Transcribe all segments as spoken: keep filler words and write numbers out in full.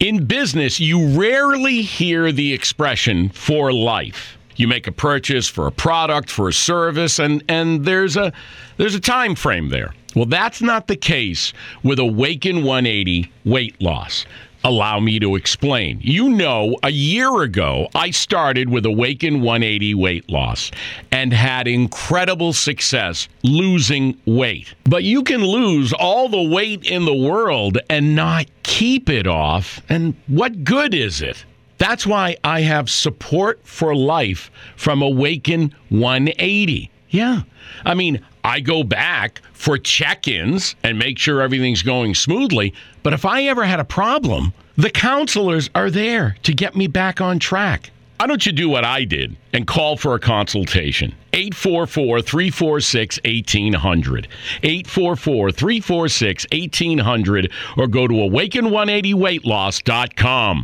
In business, you rarely hear the expression for life. You make a purchase for a product, for a service, and, and there's a there's a time frame there. Well, that's not the case with Awaken one eighty weight loss. Allow me to explain. You know, a year ago, I started with Awaken one eighty weight loss and had incredible success losing weight. But you can lose all the weight in the world and not keep it off. And what good is it? That's why I have support for life from Awaken one eighty. Yeah. I mean, I go back for check-ins and make sure everything's going smoothly. But if I ever had a problem, the counselors are there to get me back on track. Why don't you do what I did and call for a consultation? eight four four, three four six, one eight zero zero. eight four four, three four six, one eight zero zero or go to awaken one eighty weight loss dot com.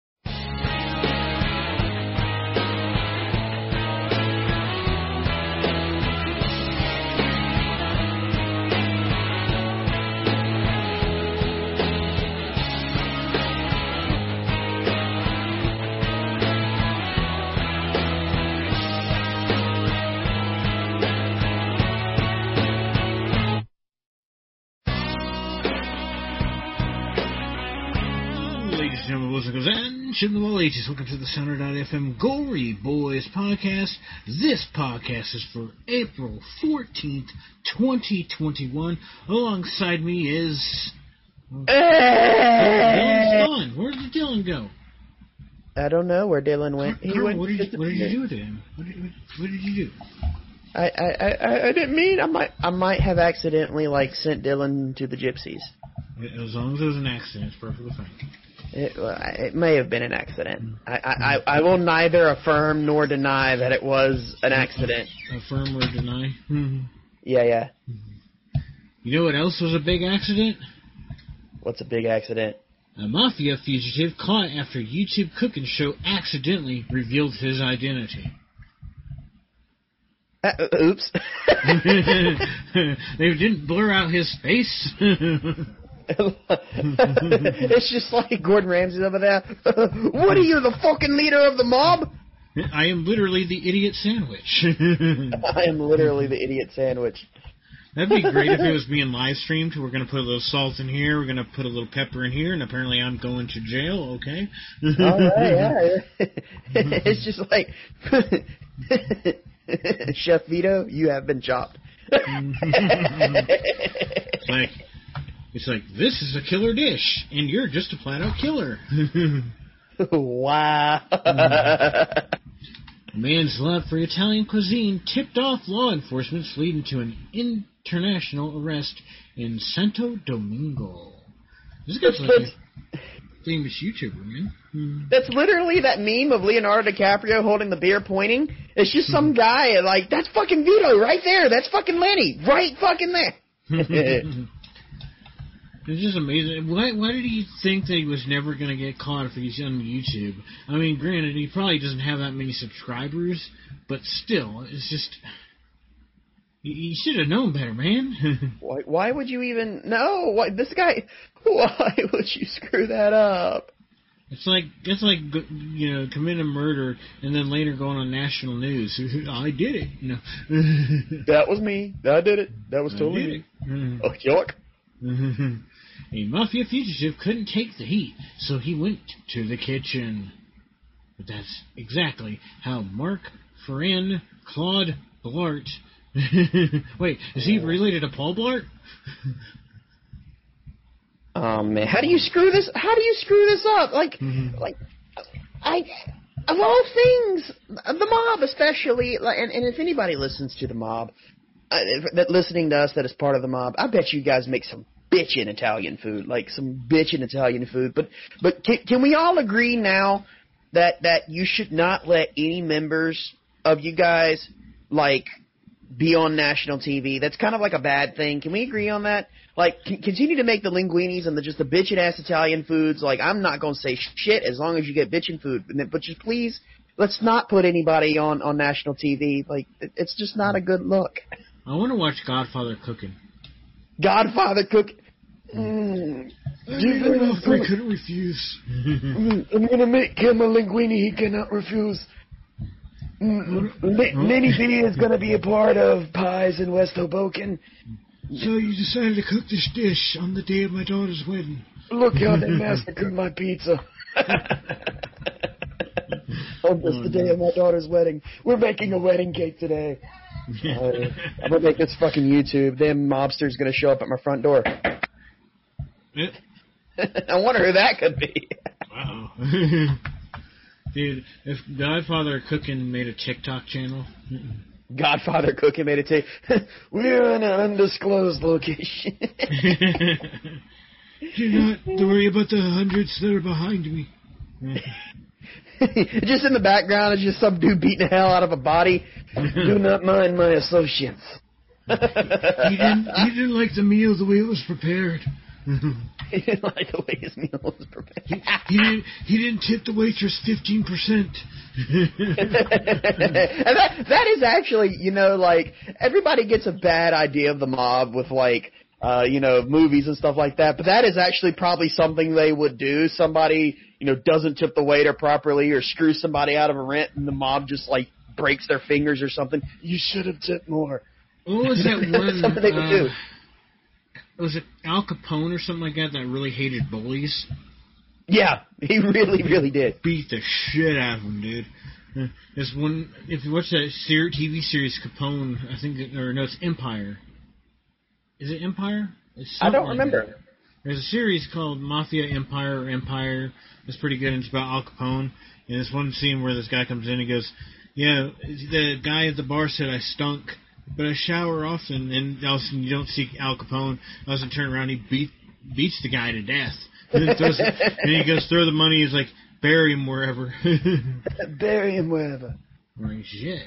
Welcome to the Sounder dot F M Gory Boys podcast. This podcast is for April fourteenth, twenty twenty-one. Alongside me is... Oh, Dylan's gone. Where did Dylan go? I don't know where Dylan went. Carl, he went what, did you, what did you do to him? What did, what, what did you do? I, I, I, I didn't mean. I might I might have accidentally like sent Dylan to the gypsies. As long as it was an accident, it's perfectly fine. It, it may have been an accident. I, I, I will neither affirm nor deny that it was an accident. Affirm or deny? Mm-hmm. Yeah, yeah. Mm-hmm. You know what else was a big accident? What's a big accident? A mafia fugitive caught after YouTube cooking show accidentally revealed his identity. Uh, oops. They didn't blur out his face. It's just like Gordon Ramsay over there. What are you, the fucking leader of the mob? I am literally the idiot sandwich. I am literally the idiot sandwich. That'd be great if it was being live streamed. We're going to put a little salt in here. We're going to put a little pepper in here. And apparently I'm going to jail, okay? All right, yeah. It's just like, Chef Vito, you have been chopped. It's like... It's like, this is a killer dish, and you're just a flat-out killer. Wow. A man's love for Italian cuisine tipped off law enforcement, leading to an international arrest in Santo Domingo. This guy's like a famous YouTuber, man. That's literally that meme of Leonardo DiCaprio holding the beer pointing. It's just some guy, like, that's fucking Vito right there. That's fucking Lenny right fucking there. It's just amazing. Why, why did he think that he was never going to get caught if he's on YouTube? I mean, granted, he probably doesn't have that many subscribers, but still, it's just... You should have known better, man. why, why would you even... No, why, this guy... Why would you screw that up? It's like, it's like, you know, committing a murder and then later going on national news. I did it, you know. That was me. I did it. That was totally me. Mm-hmm. Oh, yuck. A mafia fugitive couldn't take the heat, so he went to the kitchen. But that's exactly how Mark Ferrin Claude Blart... Wait, is he related to Paul Blart? Oh, man. How do you screw this? How do you screw this up? Like, mm-hmm. like, I... Of all things, the mob especially, and, and if anybody listens to the mob, uh, that listening to us that is part of the mob, I bet you guys make some bitchin' Italian food, like some bitchin' Italian food. But but can, can we all agree now that that you should not let any members of you guys like be on national T V? That's kind of like a bad thing. Can we agree on that? Like, c- continue to make the linguinis and the just the bitchin' ass Italian foods. Like, I'm not gonna say shit as long as you get bitchin' food. But just please, let's not put anybody on on national T V. Like, it, it's just not a good look. I want to watch Godfather cooking. Godfather cook. Mm. I made an offer he couldn't refuse. I'm gonna make him a linguine he cannot refuse. Lenny B is gonna be a part of Pies in West Hoboken. So you decided to cook this dish on the day of my daughter's wedding. Look how they massacred my pizza. On this, the day of my daughter's wedding. We're making a wedding cake today. Uh, I'm gonna make this fucking YouTube. Them mobsters gonna show up at my front door. Yeah. I wonder who that could be. Wow. Dude, if Godfather Cooking made a TikTok channel. Godfather Cooking made it take. We're in an undisclosed location. Do not worry about the hundreds that are behind me. Just in the background is just some dude beating the hell out of a body. Do not mind my associates. he didn't. He didn't like the meal the way it was prepared. He didn't like the way his meal was prepared. He, he didn't. He didn't tip the waitress fifteen percent. And that that is actually, you know, like everybody gets a bad idea of the mob with like. Uh, you know, movies and stuff like that. But that is actually probably something they would do. Somebody, you know, doesn't tip the waiter properly or screws somebody out of a rent and the mob just, like, breaks their fingers or something. You should have tipped more. What was that one? Something they would uh, do. Was it Al Capone or something like that that really hated bullies? Yeah, he really, really did. Beat the shit out of them, dude. Uh, There's one, if you watch that ser- T V series Capone, I think, it, or no, it's Empire. Is it Empire? It's I don't like remember. that. There's a series called Mafia Empire or Empire. It's pretty good, and it's about Al Capone. And there's one scene where this guy comes in and goes, yeah, the guy at the bar said I stunk, but I shower often. And all of a sudden you don't see Al Capone. All of a sudden turn around, he beat, beats the guy to death. And then, throws it, and he goes, throw the money. He's like, bury him wherever. Bury him wherever. Right, shit.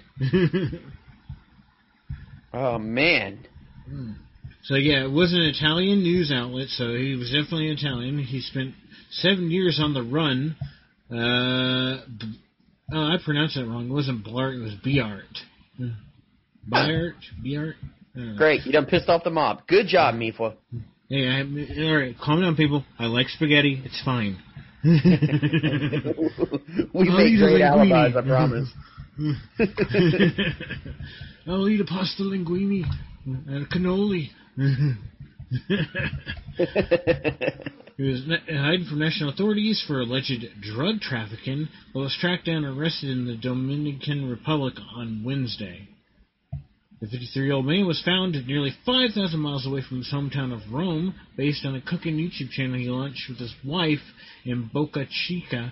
Oh, man. Hmm. So, yeah, it was an Italian news outlet, so he was definitely Italian. He spent seven years on the run. Uh, b- oh, I pronounced that wrong. It wasn't Blart, it was Biart. Biart? Biart? Great, you done pissed off the mob. Good job, Mifa. Hey, I, all right, calm down, people. I like spaghetti. It's fine. We I'll make eat a great linguine. alibis, I promise. I'll eat a pasta linguine and a cannoli. He was hiding from national authorities for alleged drug trafficking, but was tracked down and arrested in the Dominican Republic on Wednesday. The fifty-three-year-old man was found nearly five thousand miles away from his hometown of Rome, based on a cooking YouTube channel he launched with his wife in Boca Chica.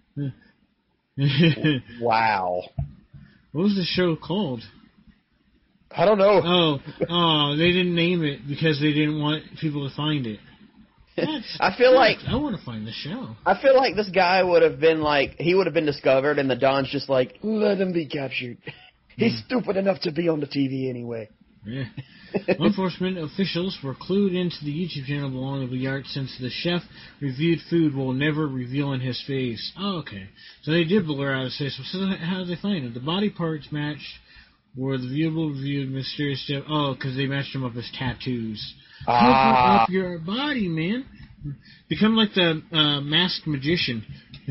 Wow. What was the show called? I don't know. Oh, oh, they didn't name it because they didn't want people to find it. That's, I feel like I want to find the show. I feel like this guy would have been like he would have been discovered, and the Don's just like, let him be captured. He's mm. stupid enough to be on the T V anyway. Yeah. Law enforcement officials were clued into the YouTube channel belonging to Biart since the chef reviewed food while never revealing his face. Oh, okay. So they did blur out his face. So how did they find it? The body parts matched were the viewable reviewed mysterious stuff. Oh, because they matched him up as tattoos. Ah. Cover up your body, man. Become like the uh, masked magician.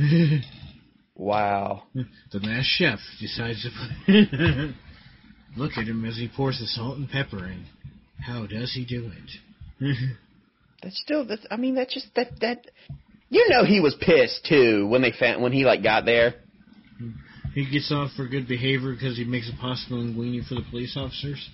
Wow. The masked chef decides to put... Look at him as he pours the salt and pepper in. How does he do it? That's still, that's, I mean, that's just, that, that, you know he was pissed, too, when they found, when he, like, got there. He gets off for good behavior because he makes a pasta linguine for the police officers.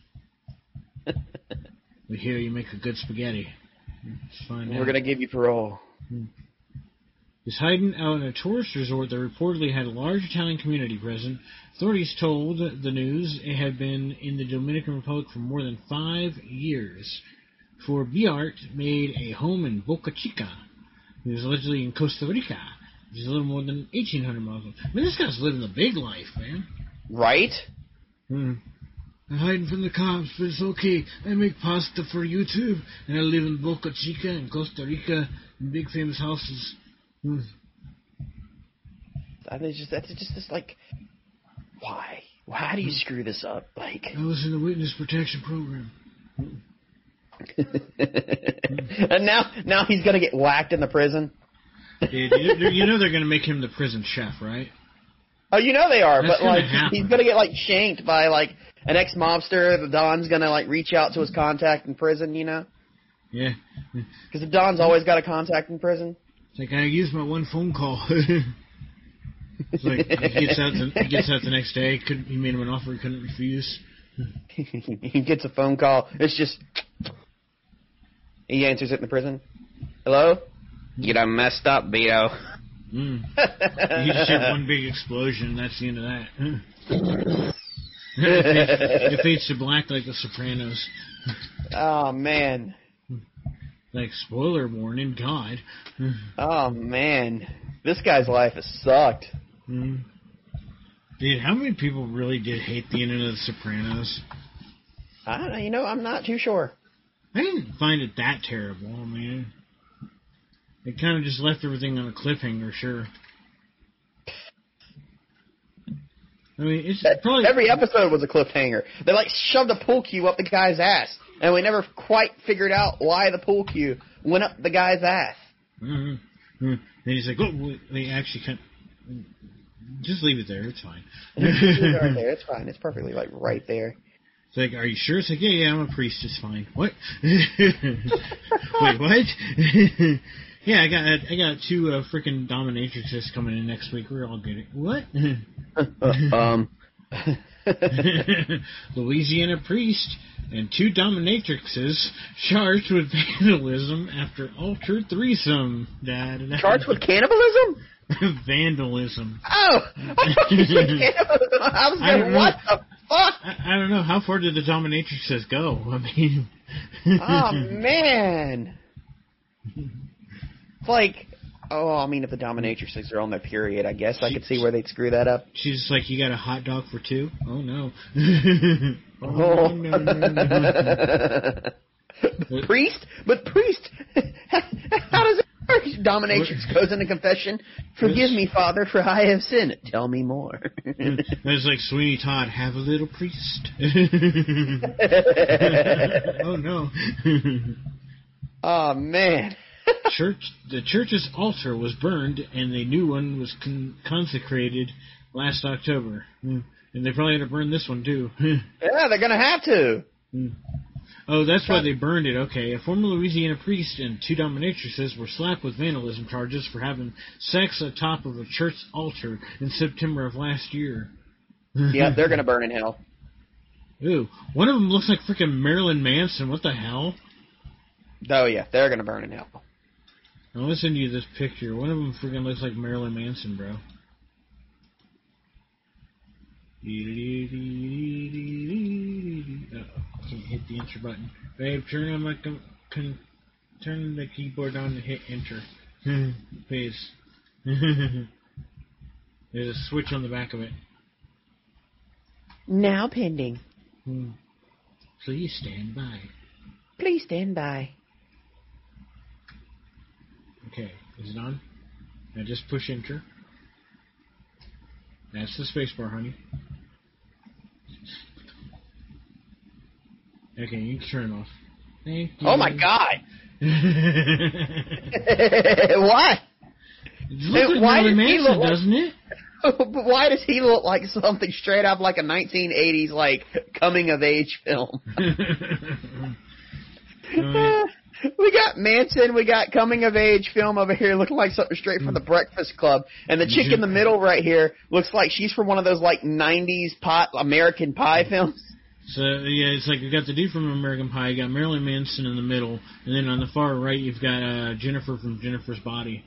We hear you make a good spaghetti. Let's find We're out. going to give you parole. He's hiding out in a tourist resort that reportedly had a large Italian community present. Authorities told the news it had been in the Dominican Republic for more than five years. For Biart made a home in Boca Chica. He was allegedly in Costa Rica, which is a little more than eighteen hundred miles away. I mean, this guy's living the big life, man. Right? Hmm. I'm hiding from the cops, but it's okay. I make pasta for YouTube, and I live in Boca Chica in Costa Rica in big famous houses. Hmm. I mean, it's just, that's just, just like, why? How do you screw this up? Like, I was in the witness protection program. And now, now he's gonna get whacked in the prison. Dude, you, you know they're gonna make him the prison chef, right? Oh, you know they are, That's but like happen. he's gonna get like shanked by like an ex-mobster. The Don's gonna like reach out to his contact in prison, you know? Yeah. Because the Don's always got a contact in prison. It's like I used my one phone call. It's like he gets out. The, he gets out the next day. Couldn't, he made him an offer he couldn't refuse. He gets a phone call. It's just he answers it in the prison. Hello? You done messed up, Beto. Mm. You just hear one big explosion. That's the end of that. it, fades, it fades to black like The Sopranos. Oh man. Like spoiler warning, God. Oh man, this guy's life has sucked. Mm. Dude, how many people really did hate the end of The Sopranos? I don't know. You know, I'm not too sure. I didn't find it that terrible. I mean, it kind of just left everything on a cliffhanger, sure. I mean, it's probably every episode was a cliffhanger. They like shoved a pool cue up the guy's ass, and we never quite figured out why the pool cue went up the guy's ass. Mm-hmm. Mm-hmm. And he's like, "Oh, they actually can't." Just leave it there. It's fine. Just leave it right there. It's fine. It's perfectly like right there. It's like, are you sure? It's like, yeah, yeah, I'm a priest. It's fine. What? Wait, what? Yeah, I got I got two uh, freaking dominatrixes coming in next week. We're all good. What? um. Louisiana priest and two dominatrixes charged with vandalism after altered threesome. Da, da, da. Charged with cannibalism? Vandalism. Oh, I thought you said cannibalism. I was going, what the fuck? I, I don't know. How far did the dominatrixes go? I mean... Oh, man. It's like, oh, I mean, if the dominatrixes are on their period, I guess I could see where they'd screw that up. She's just like, you got a hot dog for two? Oh, no. Oh. no, no, no, no. Priest? But priest, how does it work? Dominatrix goes into confession. Forgive me, Father, for I have sinned. Tell me more. It's like Sweeney Todd, have a little priest. Oh, no. Oh, man. Church, the church's altar was burned, and the new one was con- consecrated last October. Mm. And they probably had to burn this one, too. Yeah, they're going to have to. Mm. Oh, that's why they burned it. Okay. A former Louisiana priest and two dominatrixes were slapped with vandalism charges for having sex atop of a church altar in September of last year. Yeah, they're going to burn in hell. Ooh. One of them looks like freaking Marilyn Manson. What the hell? Oh, yeah, they're going to burn in hell. I'm going to send you this picture. One of them freaking looks like Marilyn Manson, bro. Uh-oh. Can't hit the enter button. Babe, turn on my com- con- turn the keyboard on and hit enter. Please. There's a switch on the back of it. Now pending. Hmm. Please stand by. Please stand by. Okay, is it on? Now just push enter. That's the spacebar, honey. Okay, you can turn it off. Thank you. Oh my God! What? It looks like Why Marilyn does he Manson, look like- doesn't it? But why does he look like something straight out of like a nineteen eighties like coming of age film? Right. We got Manson, we got coming of age film over here looking like something straight from the Breakfast Club, and the chick in the middle right here looks like she's from one of those like nineties pot American Pie films. So yeah, it's like you got the dude from American Pie, you got Marilyn Manson in the middle, and then on the far right you've got uh, Jennifer from Jennifer's Body.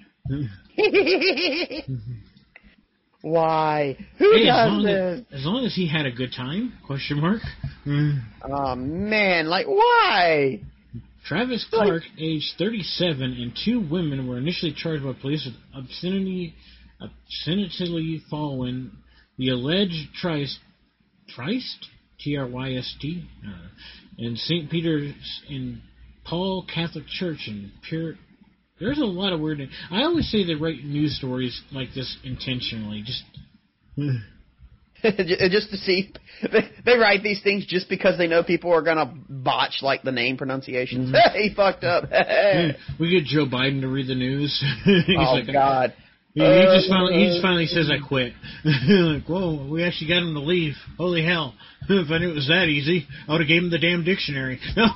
Why? Who Hey, as does long this? as, as long as he had a good time? Question mark. Oh man, like why? Travis Clark, age thirty-seven, and two women were initially charged by police with obscenity, obscenely following the alleged tryst, tryst, T R Y S T, uh, in Saint Peter's in Paul Catholic Church in Pure. There's a lot of weird. I always say they write news stories like this intentionally. Just just to see. They, they write these things just because they know people are going to botch, like, the name pronunciations. Mm-hmm. He fucked up. We get Joe Biden to read the news. He's oh, like, God. He, he, just finally, he just finally says, I quit. Like, whoa, we actually got him to leave. Holy hell. If I knew it was that easy, I would have gave him the damn dictionary. No.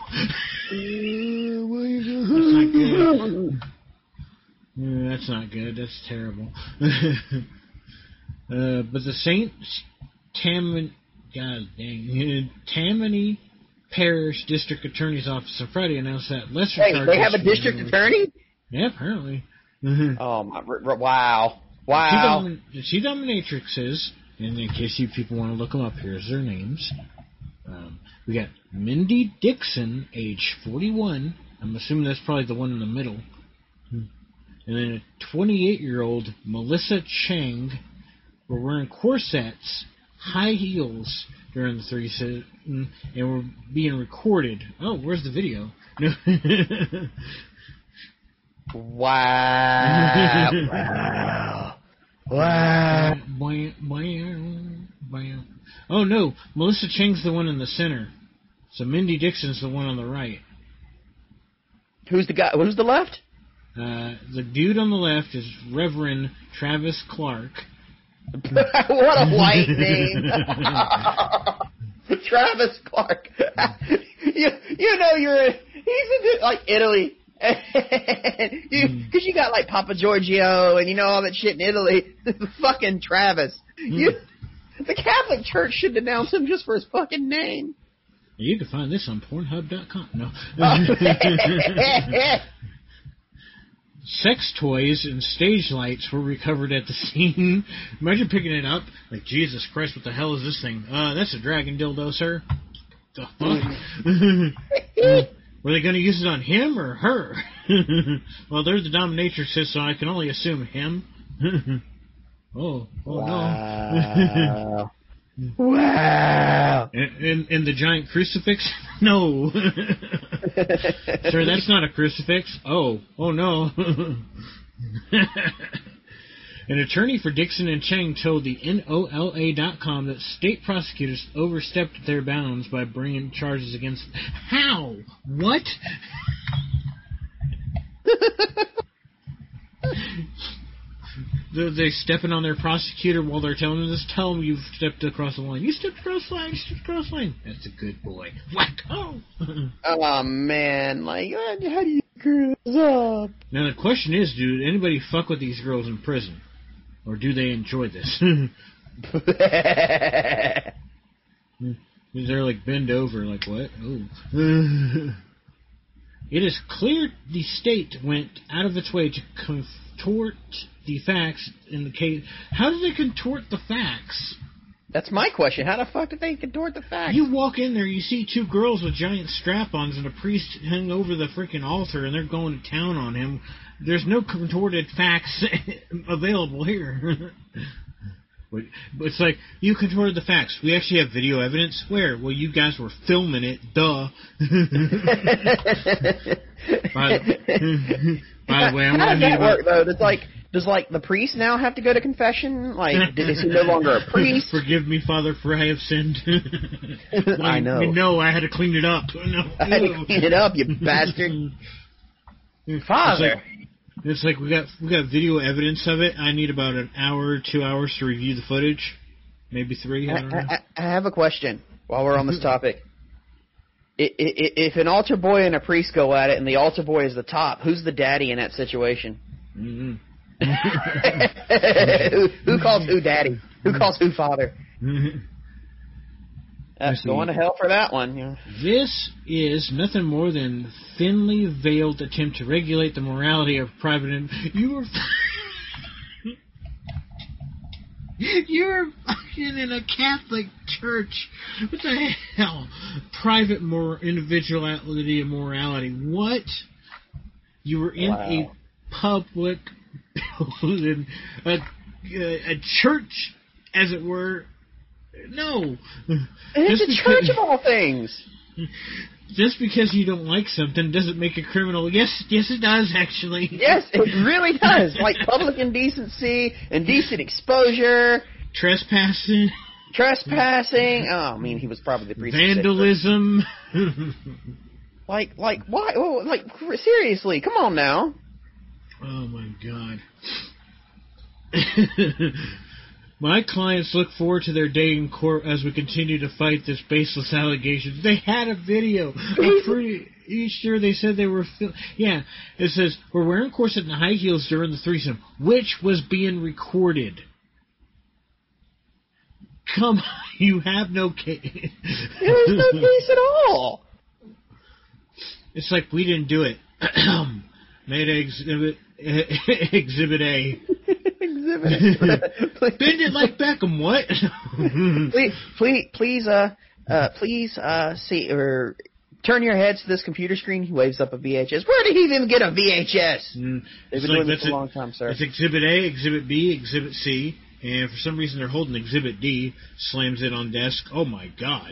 That's not good. Yeah, that's not good. That's terrible. uh, but the Saint Tammany, God dang, Tammany Parish District Attorney's Office on Friday announced that lesser hey, charges. They have a district attorney? Yeah, apparently. Oh, my, wow. Wow. The two dominatrixes, and in case you people want to look them up, here's their names. Um, we got Mindy Dixon, age forty-one. I'm assuming that's probably the one in the middle. And then a twenty-eight-year-old, Melissa Chang, were wearing corsets, high heels during the threesome, and were being recorded. Oh, where's the video? No. Wow. Wow. Wow. Oh, no. Melissa Chang's the one in the center. So Mindy Dixon's the one on the right. Who's the guy? Who's the left? Uh, the dude on the left is Reverend Travis Clark. What a white name. Travis Clark. you, you know you're in, he's in like Italy. Because you, you got like Papa Giorgio and you know all that shit in Italy. Fucking Travis. You, the Catholic Church should denounce him just for his fucking name. You can find this on Pornhub dot com. No. Sex toys and stage lights were recovered at the scene. Imagine picking it up. Like, Jesus Christ, what the hell is this thing? Uh, that's a dragon dildo, sir. The fuck? Were they going to use it on him or her? Well, they're the dominatrixes, so I can only assume him. oh, oh wow. no. Wow. And, and, and the giant crucifix? No. Sir, that's not a crucifix. Oh, oh no. An attorney for Dixon and Chang told the N O L A dot com that state prosecutors overstepped their bounds by bringing charges against them. How? What? They're they stepping on their prosecutor while they're telling them this. Tell them you've stepped across the line. You stepped across the line. You stepped across the line. That's a good boy. Whack. Oh. Oh, man. Like, how do you screw this up? Now, the question is, do anybody fuck with these girls in prison? Or do they enjoy this? They're like bend over, like what? Oh. It is clear the state went out of its way to contort the facts in the case. How do they contort the facts? That's my question. How the fuck did they contort the facts? You walk in there, you see two girls with giant strap-ons and a priest hanging over the freaking altar, and they're going to town on him. There's no contorted facts available here. But it's like, you contorted the facts. We actually have video evidence. Where? Well, you guys were filming it. Duh. by, by the way, I'm How does that about, work, though? Does, like, does, like, the priest now have to go to confession? Like, is he no longer a priest? Forgive me, Father, for I have sinned. Well, I know. No, I had to clean it up. No. I had to clean it up, you bastard. Father. It's like, it's like we got we got video evidence of it. I need about an hour, two hours to review the footage. Maybe three, I don't know. I, I, I have a question while we're on this topic. If an altar boy and a priest go at it and the altar boy is the top, who's the daddy in that situation? Mm-hmm. who, who calls who daddy? Who calls who father? That's going to hell for that one. Yeah. This is nothing more than thinly veiled attempt to regulate the morality of private. In- you were, you were fucking in a Catholic church. What the hell? Private more individuality and morality. What? You were in Wow. a public building, a, a church, as it were. No. And it's Just a church because, of all things. Just because you don't like something doesn't make it criminal. Yes, yes it does, actually. Yes, it really does. Like public indecency, indecent exposure. Trespassing. trespassing. Oh, I mean, he was probably the priest. Vandalism. Like, like, why? Oh, like, seriously, come on now. Oh, my God. My clients look forward to their day in court as we continue to fight this baseless allegations. They had a video. I'm pretty sure they said they were... Fil- yeah, it says, we're wearing corset and high heels during the threesome, which was being recorded. Come on, you have no case. There was no case at all. It's like, we didn't do it. Made exhibit, exhibit A. Exhibit A. Bend it like Beckham, what? please, please, please, uh, uh, please, uh, see, or turn your heads to this computer screen. He waves up a V H S. Where did he even get a V H S? Mm, They've been like, doing this for a long time, sir. It's Exhibit A, Exhibit B, Exhibit C. And for some reason they're holding Exhibit D, slams it on desk. Oh, my God.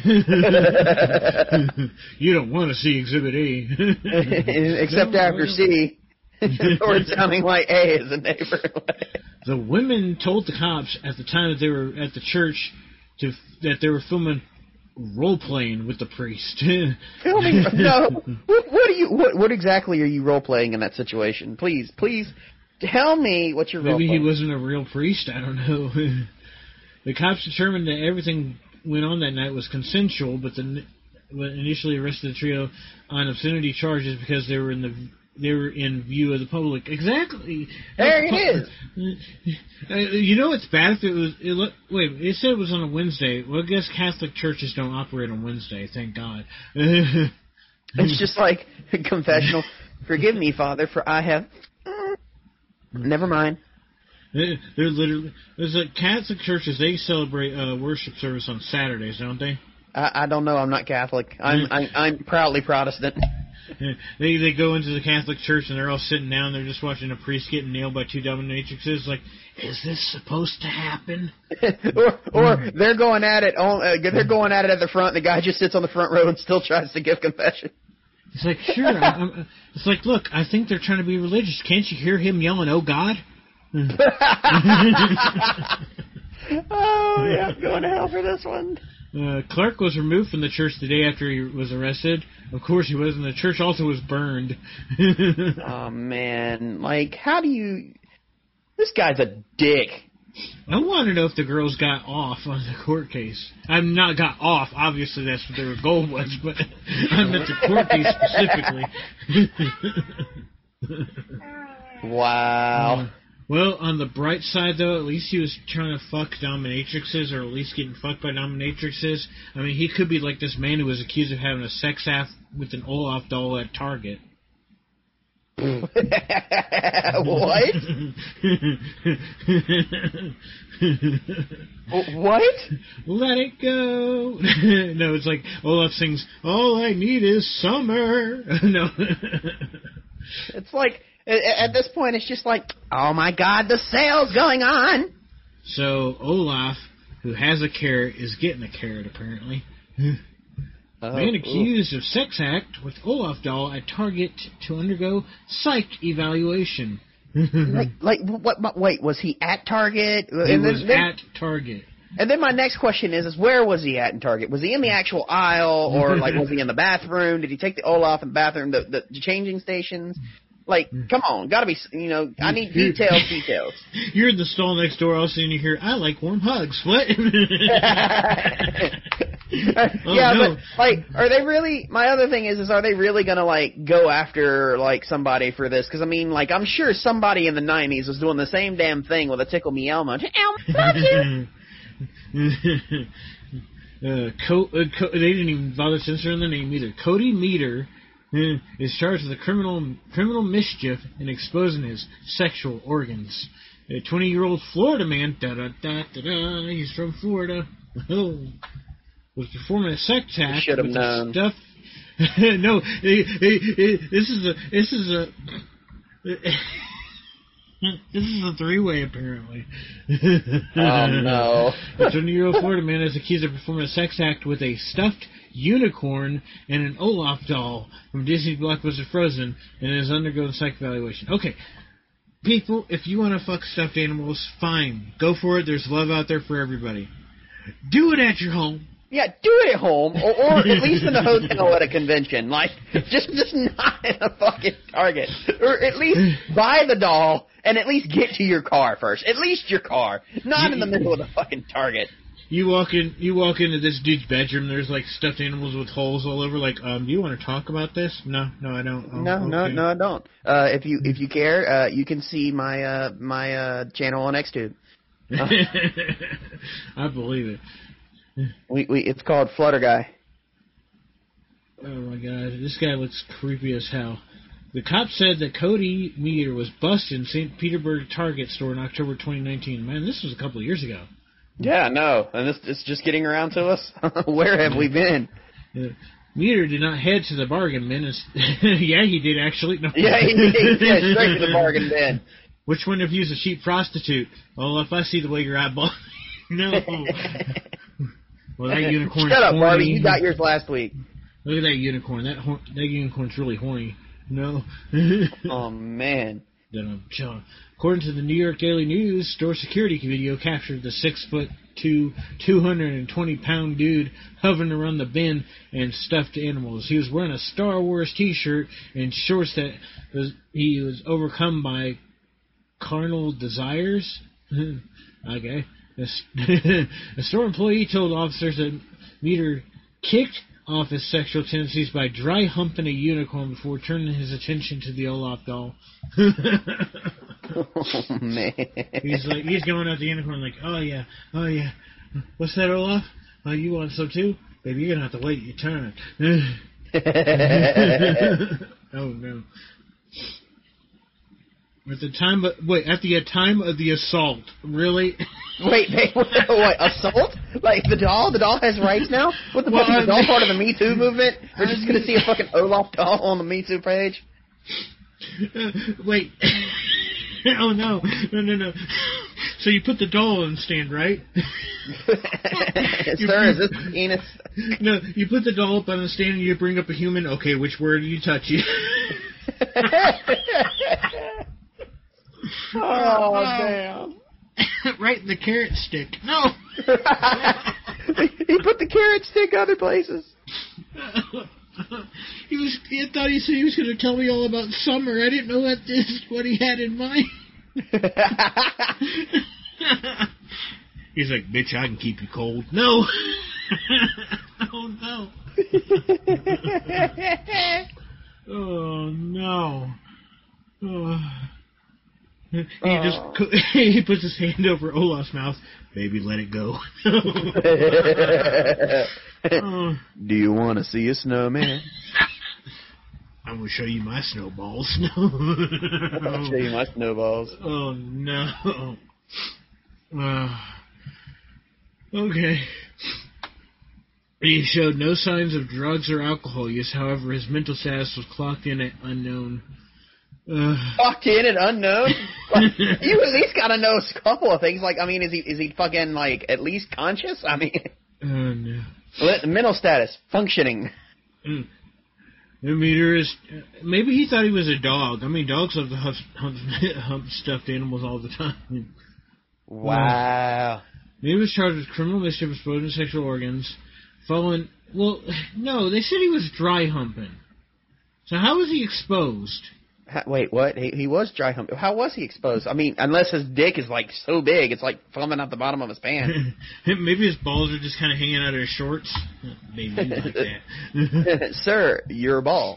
You don't want to see Exhibit E. Except no, after C. Or it's sounding like A is a neighbor. The women told the cops at the time that they were at the church to that they were filming role-playing with the priest. Filming? No. What, what, are you, what, what exactly are you role-playing in that situation? Please, please... Tell me what you're Maybe he wasn't a real priest. I don't know. The cops determined that everything went on that night was consensual, but the but initially arrested the trio on obscenity charges because they were in the they were in view of the public. Exactly. There it is. Uh, you know what's bad if it was? It look, wait, it said it was on a Wednesday. Well, I guess Catholic churches don't operate on Wednesday. Thank God. It's just like a confessional. Forgive me, Father, for I have. Never mind. They're literally there's like Catholic churches. They celebrate uh, worship service on Saturdays, don't they? I, I don't know. I'm not Catholic. I'm I'm, I'm proudly Protestant. They they go into the Catholic church and they're all sitting down. They're just watching a priest getting nailed by two dominatrixes. Like, is this supposed to happen? or or they're going at it. On, uh, they're going at it at the front. The guy just sits on the front row and still tries to give confession. It's like, sure. I'm, I'm, it's like, look, I think they're trying to be religious. Can't you hear him yelling, "Oh God"? Oh, yeah, I'm going to hell for this one. Uh, Clark was removed from the church the day after he was arrested. Of course he wasn't. The church also was burned. Oh, man. Like, how do you... This guy's a dick. I want to know if the girls got off on the court case. I'm not got off. Obviously, that's what their goal was, but I meant the court case specifically. Wow. Uh, well, on the bright side, though, at least he was trying to fuck dominatrixes, or at least getting fucked by dominatrixes. I mean, he could be like this man who was accused of having a sex act with an Olaf doll at Target. What? What? Let it go. No, it's like Olaf sings, "All I need is summer." No. It's like, at this point, it's just like, oh my God, the sale's going on. So Olaf, who has a carrot, is getting a carrot, apparently. Uh, Man accused ooh. of sex act with Olaf doll at Target to undergo psych evaluation. like, like, what? Wait, was he at Target? He and was then, at Target. And then my next question is: Is where was he at in Target? Was he in the actual aisle, or like was he in the bathroom? Did he take the Olaf in the bathroom, the, the, the changing stations? Like, come on, gotta be, you know, I need details, details. You're in the stall next door, all of a sudden you hear, "I like warm hugs." What? uh, oh, yeah, no. but, like, are they really, my other thing is, is are they really gonna, like, go after, like, somebody for this? Because, I mean, like, I'm sure somebody in the nineties was doing the same damn thing with a Tickle Me Elmo. Elmo, love you! uh, Co- uh, Co- they didn't even bother censoring the name either. Cody Meter is charged with a criminal criminal mischief in exposing his sexual organs. A twenty-year-old Florida man, da da da da da, he's from Florida, oh, was performing a sex act should have with known. Stuff. No, he, he, he, this is a this is a this is a three-way apparently. Oh no! A twenty-year-old Florida man is accused of performing a sex act with a stuffed unicorn and an Olaf doll from Disney blockbuster Frozen, and is undergoing psych evaluation. Okay, people, if you want to fuck stuffed animals, fine, go for it. There's love out there for everybody. Do it at your home. Yeah, do it at home, or, or at least in a hotel at a convention. Like, just just not in a fucking Target. Or at least buy the doll and at least get to your car first. At least your car, not in the middle of the fucking Target. You walk in, you walk into this dude's bedroom. There's like stuffed animals with holes all over. Like, um, do you want to talk about this? No, no, I don't. Oh, no, no, okay. no, I don't. Uh, if you if you care, uh, you can see my uh my uh channel on XTube. Uh, I believe it. we we it's called Flutter Guy. Oh my god, this guy looks creepy as hell. The cops said that Cody Meter was busted in Saint Petersburg Target store in October twenty nineteen. Man, this was a couple of years ago. Yeah, no, and this it's just getting around to us. Where have we been? Uh, Meter did not head to the bargain bin. Yeah, he did actually. No. Yeah, he did. Yeah, straight to the bargain bin. Which one of you is a cheap prostitute? Oh, if I see the way you're eyeballing. No. Well, that unicorn. Shut up, horny. Barbie. You got yours last week. Look at that unicorn. That hor- that unicorn's really horny. No. Oh man. According to the New York Daily News, store security video captured the six foot two, two hundred and twenty pound dude hovering around the bin and stuffed animals. He was wearing a Star Wars T-shirt and shorts that was he was overcome by carnal desires. Okay. A store employee told officers that Meter kicked off his sexual tendencies by dry humping a unicorn before turning his attention to the Olaf doll. Oh man. He's like he's going at the unicorn like, oh yeah, oh yeah. What's that, Olaf? Oh, you want some too? Baby, you're gonna have to wait your turn. Oh no. At the time of, wait, at the time of the assault, really? Wait, wait, what, what, assault? Like, the doll? The doll has rights now? What the Well, fuck, is the doll I mean- part of the Me Too movement? We're just gonna see a fucking Olaf doll on the Me Too page? Uh, wait. Oh no, no, no, no. So you put the doll on the stand, right? Sir, is this penis? No, you put the doll up on the stand and you bring up a human. Okay, which word do you touch? You? Oh, damn. Right in the carrot stick. No. He put the carrot stick other places. He was. I thought he said he was going to tell me all about summer. I didn't know what this what he had in mind. He's like, bitch, I can keep you cold. No. Oh no. Oh no. Oh. He Oh. just he puts his hand over Olaf's mouth. Baby, let it go. Oh. Do you want to see a snowman? I'm gonna show you my snowballs. I'll show you my snowballs. Oh no. Uh, okay. He showed no signs of drugs or alcohol use. However, his mental status was clocked in at unknown. Uh, Clocked in at unknown? Like, you at least gotta know a couple of things. Like, I mean, is he is he fucking, like, at least conscious? I mean... oh no. Mental status, functioning. Mm. The meter is... Maybe he thought he was a dog. I mean, dogs love to hump, hump, hump stuffed animals all the time. Wow. Maybe he was charged with criminal mischief, exposing sexual organs, following... Well, no, they said he was dry humping. So how was he exposed? How, wait, what? He, he was dry humping. How was he exposed? I mean, unless his dick is, like, so big, it's like thumbing out the bottom of his pants. Maybe his balls are just kind of hanging out of his shorts. Maybe like that. Sir, you're a ball.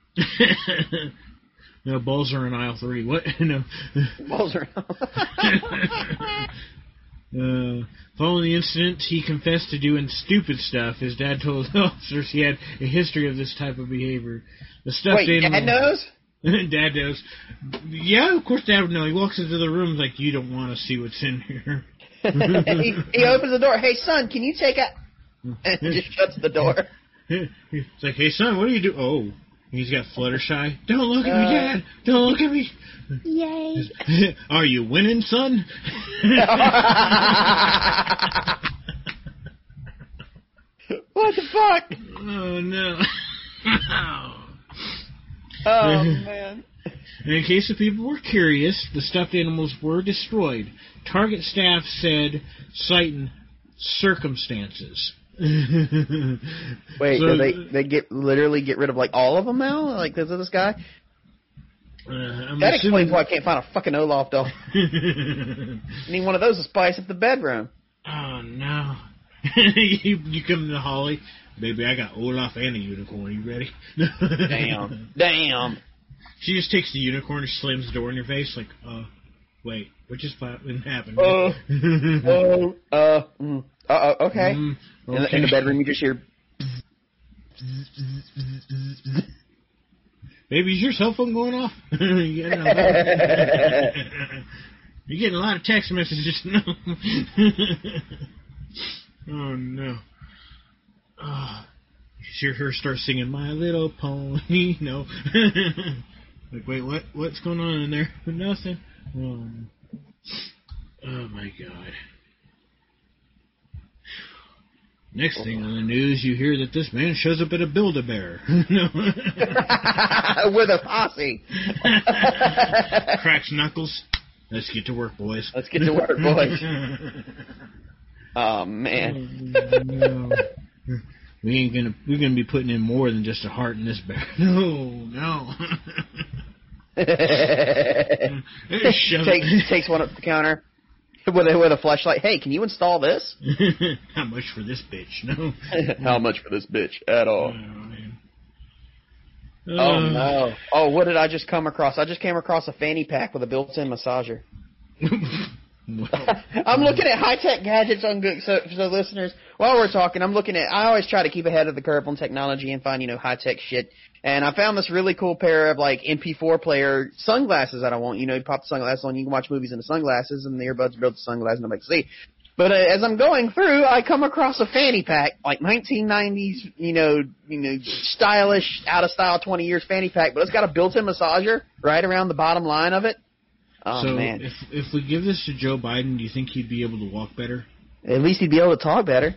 No, balls are in aisle three. What? No. Balls are... Uh, following the incident, he confessed to doing stupid stuff. His dad told officers he had a history of this type of behavior. The stuffed Wait, animal, Dad knows? Dad knows. Yeah, of course Dad would know. He walks into the room like, you don't want to see what's in here. he, he opens the door. Hey, son, can you take a... And just shuts the door. It's like, hey, son, what do you do? Oh, he's got Fluttershy. Don't look at me, Dad. Don't look at me. Yay. Are you winning, son? What the fuck? Oh, no. Oh, man. And in case the people were curious, the stuffed animals were destroyed. Target staff said, citing circumstances. Wait, So- do they they get literally get rid of like all of them now? Like because of this guy? Uh, I'm That assuming- explains why I can't find a fucking Olaf doll. I need one of those to spice up the bedroom. Oh no! you, you come to Holly, baby. I got Olaf and a unicorn. You ready? Damn, damn. She just takes the unicorn and slams the door in your face, like, uh, wait, what just happened? Oh, oh, uh, mm, uh, uh, okay. Mm, In, the, okay. in the bedroom, you just hear. Baby, is your cell phone going off? You getting a- You're getting a lot of text messages. No. Oh no. Oh, you hear her start singing "My Little Pony." No. Like, wait, what? What's going on in there? Nothing. Um, oh my God. Next thing on the news, you hear that this man shows up at a Build-A-Bear. No. With a posse. Cracks knuckles. Let's get to work, boys. Let's get to work, boys. Oh man. Oh, no. We ain't gonna. We're gonna be putting in more than just a heart in this bear. No, no. Shove takes it. takes one up the counter with a with a flashlight. Hey, can you install this? How much for this bitch? No. How much for this bitch at Oh, all? man. Oh Uh, no! Oh, what did I just come across? I just came across a fanny pack with a built-in massager. well, I'm looking at high-tech gadgets on good. So, so listeners, while we're talking, I'm looking at. I always try to keep ahead of the curve on technology and find you know high-tech shit. And I found this really cool pair of like M P four player sunglasses that I want. You know, you pop the sunglasses on, you can watch movies in the sunglasses, and the earbuds build the sunglasses, nobody can see. But uh, as I'm going through, I come across a fanny pack, like nineteen nineties, you know, you know, stylish, out of style, twenty years fanny pack, but it's got a built-in massager right around the bottom line of it. Oh so man! if if we give this to Joe Biden, do you think he'd be able to walk better? At least he'd be able to talk better.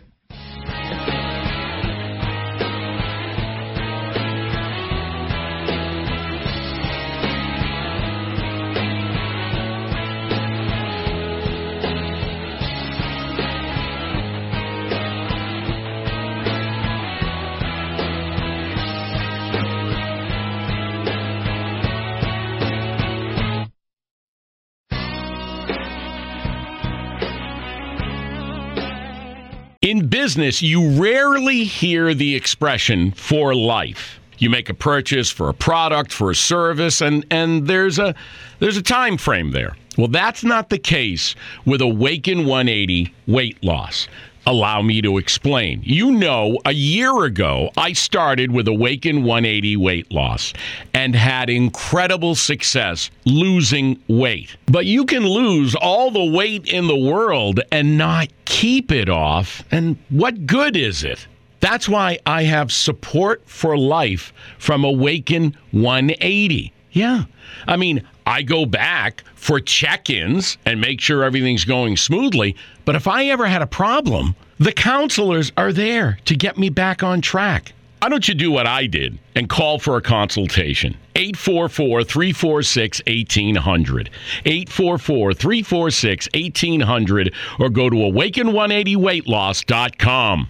In business, you rarely hear the expression "for life." You make a purchase for a product, for a service, and, and there's a there's a time frame there. Well, that's not the case with Awaken one eighty weight loss. Allow me to explain. You know, a year ago, I started with Awaken one eighty weight loss and had incredible success losing weight. But you can lose all the weight in the world and not keep it off. And what good is it? That's why I have support for life from Awaken one eighty. Yeah. I mean, I go back for check-ins and make sure everything's going smoothly. But if I ever had a problem, the counselors are there to get me back on track. Why don't you do what I did and call for a consultation? eight four four, three four six, one eight zero zero. eight four four, three four six, one eight zero zero or go to awaken one eighty weight loss dot com.